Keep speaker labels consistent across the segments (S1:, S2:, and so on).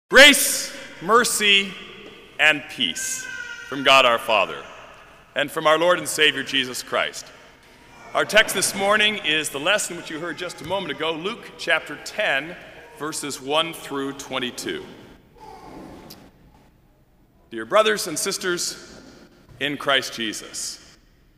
S1: Grace, mercy, and peace from God our Father and from our Lord and Savior Jesus Christ. Our text this morning is the lesson which you heard just a moment ago, Luke chapter 10, verses 1 through 22. Dear brothers and sisters in Christ Jesus,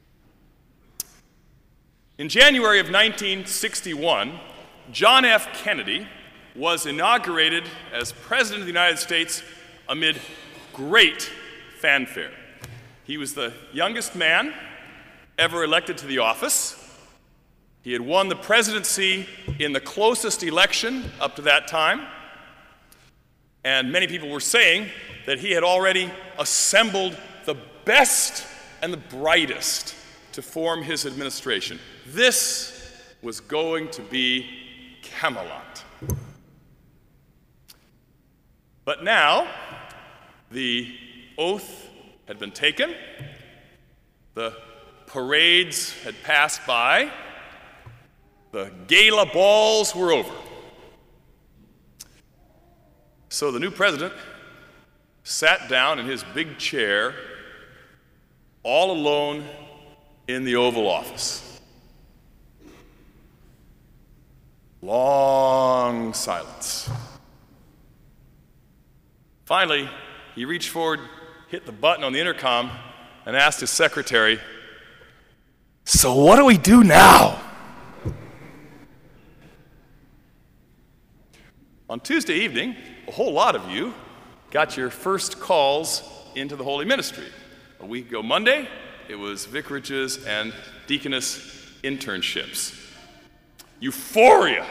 S1: in January of 1961, John F. Kennedy was inaugurated as President of the United States amid great fanfare. He was the youngest man ever elected to the office. He had won the presidency in the closest election up to that time, and many people were saying that he had already assembled the best and the brightest to form his administration. This was going to be Camelot. But now, the oath had been taken, the parades had passed by, the gala balls were over. So the new president sat down in his big chair, all alone in the Oval Office. Long silence. Finally, he reached forward, hit the button on the intercom, and asked his secretary, "So what do we do now?" On Tuesday evening, a whole lot of you got your first calls into the Holy Ministry. A week ago Monday, it was vicarages and deaconess internships. Euphoria!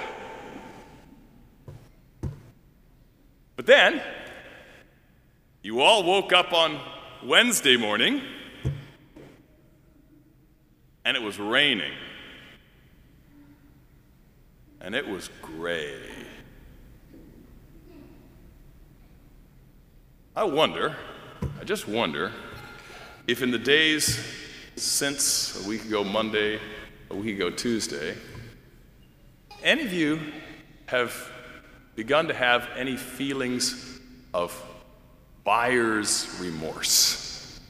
S1: But then, you all woke up on Wednesday morning, and it was raining. And it was gray. I just wonder, if in the days since a week ago Monday, a week ago Tuesday, any of you have begun to have any feelings of buyer's remorse.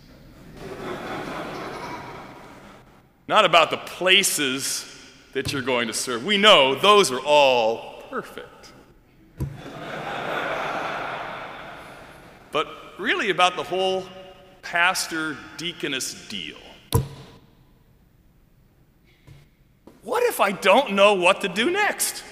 S1: Not about the places that you're going to serve. We know those are all perfect. But really about the whole pastor-deaconess deal. What if I don't know what to do next?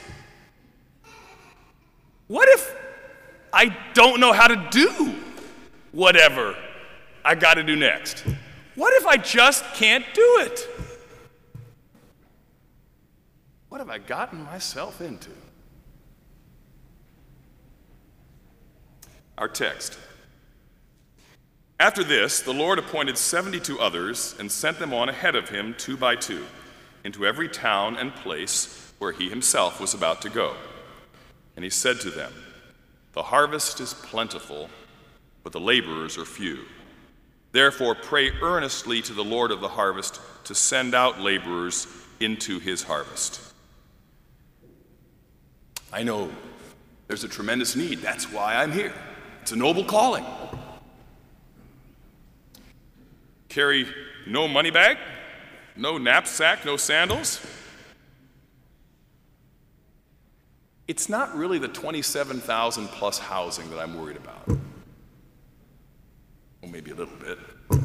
S1: What if I don't know how to do whatever I got to do next? What if I just can't do it? What have I gotten myself into? Our text. After this, the Lord appointed 72 others and sent them on ahead of him 2 by 2 into every town and place where he himself was about to go. And he said to them, "The harvest is plentiful, but the laborers are few. Therefore pray earnestly to the Lord of the harvest to send out laborers into his harvest." I know there's a tremendous need. That's why I'm here. It's a noble calling. Carry no money bag, no knapsack, no sandals. It's not really the 27,000 plus housing that I'm worried about. Well, maybe a little bit.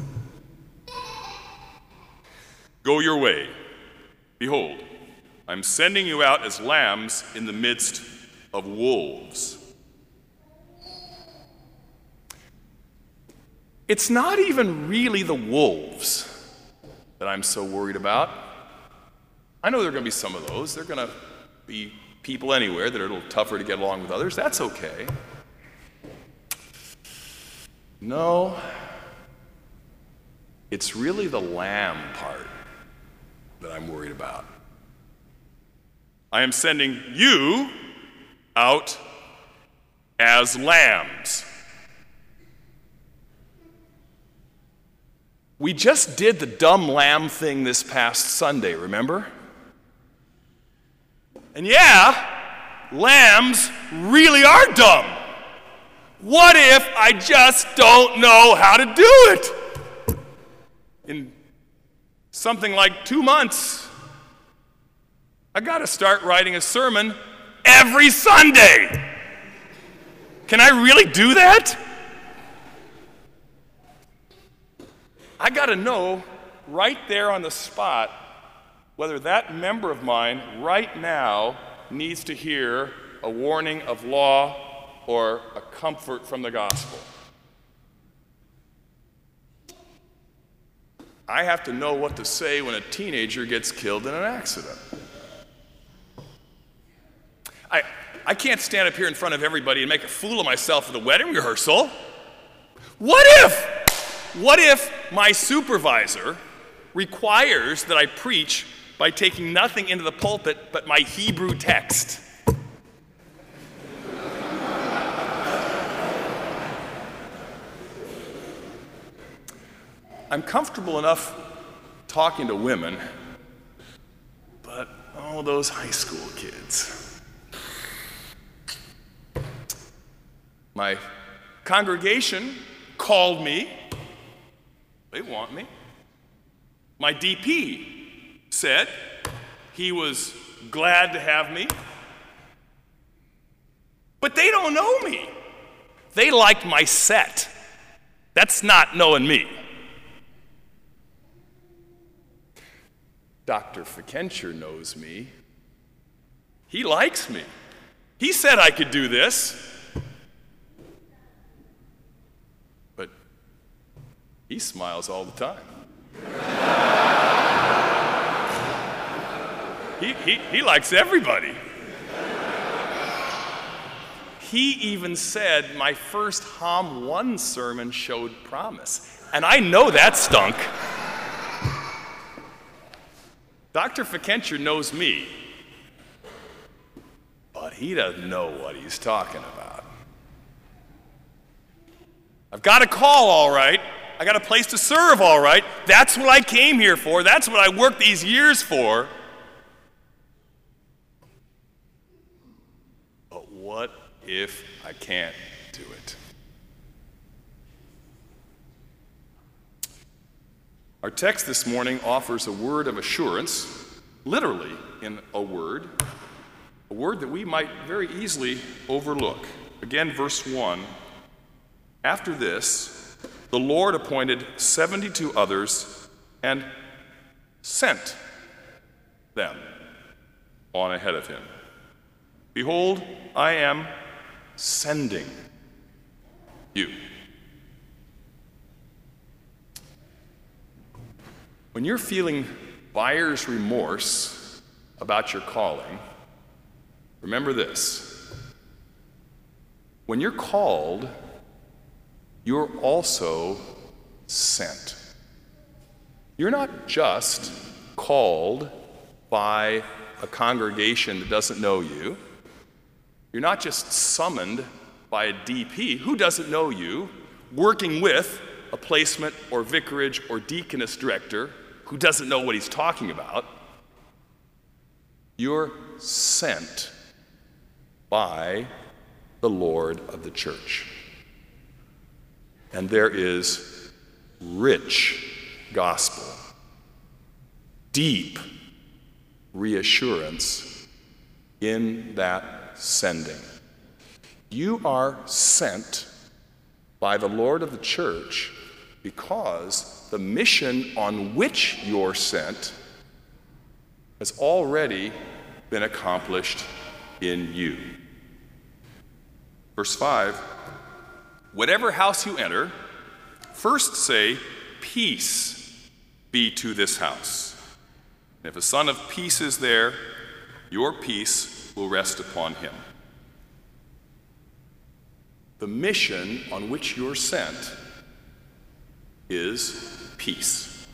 S1: Go your way. Behold, I'm sending you out as lambs in the midst of wolves. It's not even really the wolves that I'm so worried about. I know there are going to be some of those. There are going to be people anywhere that are a little tougher to get along with others. That's okay. No, it's really the lamb part that I'm worried about. I am sending you out as lambs. We just did the dumb lamb thing this past Sunday, remember? And yeah, lambs really are dumb. What if I just don't know how to do it? In something like 2 months, I got to start writing a sermon every Sunday. Can I really do that? I got to know right there on the spot whether that member of mine right now needs to hear a warning of law or a comfort from the gospel. I have to know what to say when a teenager gets killed in an accident. I can't stand up here in front of everybody and make a fool of myself at the wedding rehearsal. What if my supervisor requires that I preach by taking nothing into the pulpit but my Hebrew text? I'm comfortable enough talking to women, but those high school kids. My congregation called me. They want me. My DP said he was glad to have me. But they don't know me. They liked my set. That's not knowing me. Dr. Fikencher knows me. He likes me. He said I could do this. But he smiles all the time. He likes everybody. He even said my first Hom 1 sermon showed promise. And I know that stunk. Dr. Fikencher knows me, but he doesn't know what he's talking about. I've got a call, all right. I got a place to serve, all right. That's what I came here for. That's what I worked these years for. But what if I can't do it? Our text this morning offers a word of assurance, literally in a word that we might very easily overlook. Again, verse 1. After this, the Lord appointed 72 others and sent them on ahead of him. Behold, I am sending you. When you're feeling buyer's remorse about your calling, remember this. When you're called, you're also sent. You're not just called by a congregation that doesn't know you. You're not just summoned by a DP who doesn't know you, working with a placement or vicarage or deaconess director who doesn't know what he's talking about. You're sent by the Lord of the church. And there is rich gospel, deep reassurance in that sending. You are sent by the Lord of the church because the mission on which you're sent has already been accomplished in you. Verse 5, whatever house you enter, first say, peace be to this house. And if a son of peace is there, your peace will rest upon him. The mission on which you're sent is peace.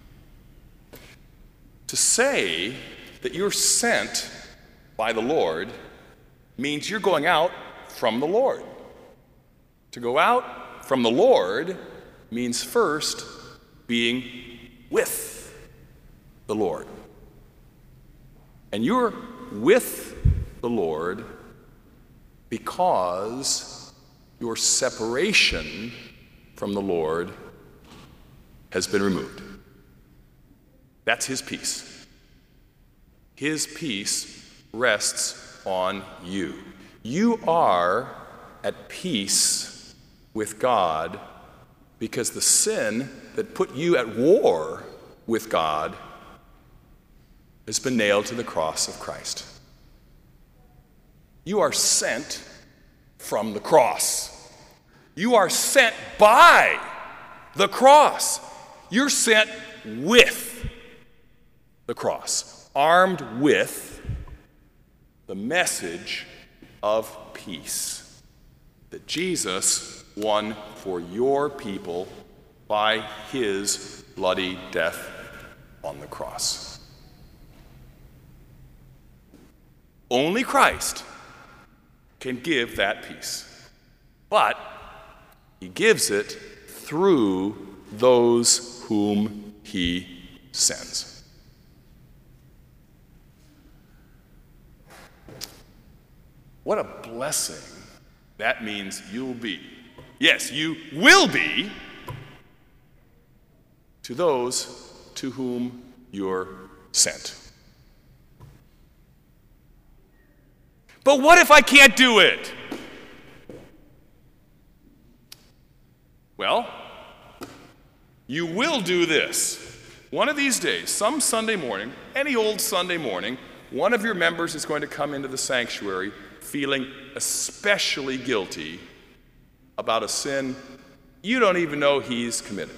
S1: To say that you're sent by the Lord means you're going out from the Lord. To go out from the Lord means first being with the Lord. And you're with the Lord because Your separation from the Lord has been removed. That's his peace. His peace rests on you. You are at peace with God because the sin that put you at war with God has been nailed to the cross of Christ. You are sent from the cross. You are sent by the cross. You're sent with the cross, armed with the message of peace that Jesus won for your people by his bloody death on the cross. Only Christ can give that peace, but he gives it through those whom he sends. What a blessing that means you'll be. Yes, you will be to those to whom you're sent. But what if I can't do it? Well, you will do this. One of these days, some Sunday morning, any old Sunday morning, one of your members is going to come into the sanctuary feeling especially guilty about a sin you don't even know he's committed.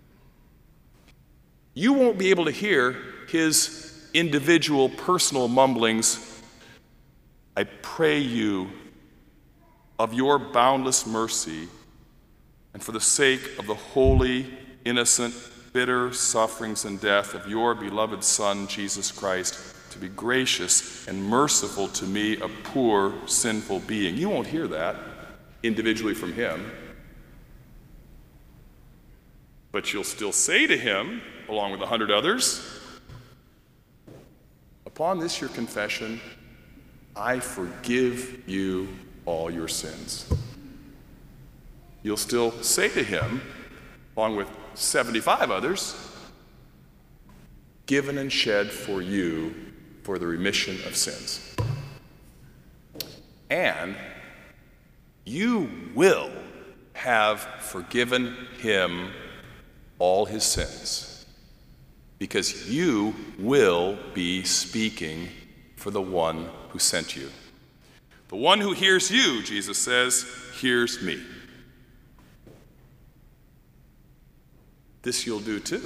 S1: You won't be able to hear his individual personal mumblings. I pray you, of your boundless mercy, and for the sake of the holy, innocent, bitter sufferings and death of your beloved Son, Jesus Christ, to be gracious and merciful to me, a poor, sinful being. You won't hear that individually from him, but you'll still say to him, along with 100 others, upon this your confession, I forgive you all your sins. You'll still say to him, along with 75 others, given and shed for you for the remission of sins. And you will have forgiven him all his sins, because you will be speaking for the one who sent you. The one who hears you, Jesus says, hears me. This you'll do too.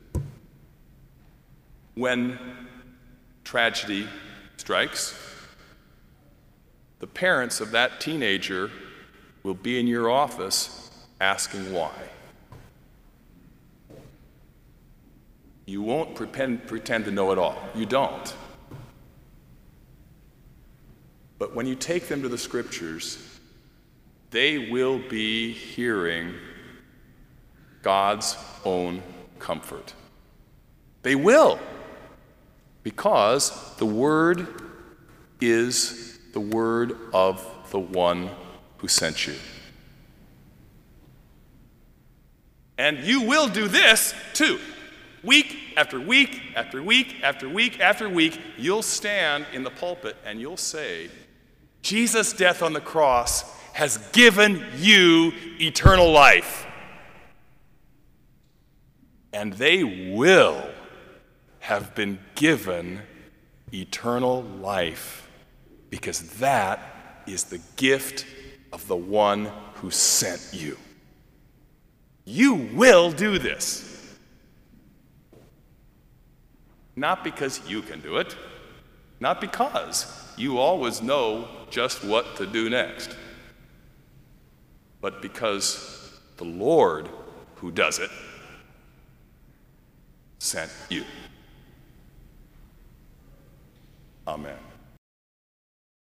S1: When tragedy strikes, the parents of that teenager will be in your office asking why. You won't pretend to know it all. You don't. But when you take them to the scriptures, they will be hearing God's own comfort. They will, because the word is the word of the one who sent you. And you will do this too. Week after week after week after week after week, you'll stand in the pulpit and you'll say, Jesus' death on the cross has given you eternal life. And they will have been given eternal life, because that is the gift of the one who sent you. You will do this. Not because you can do it, not because you always know just what to do next, but because the Lord who does it sent you. Amen.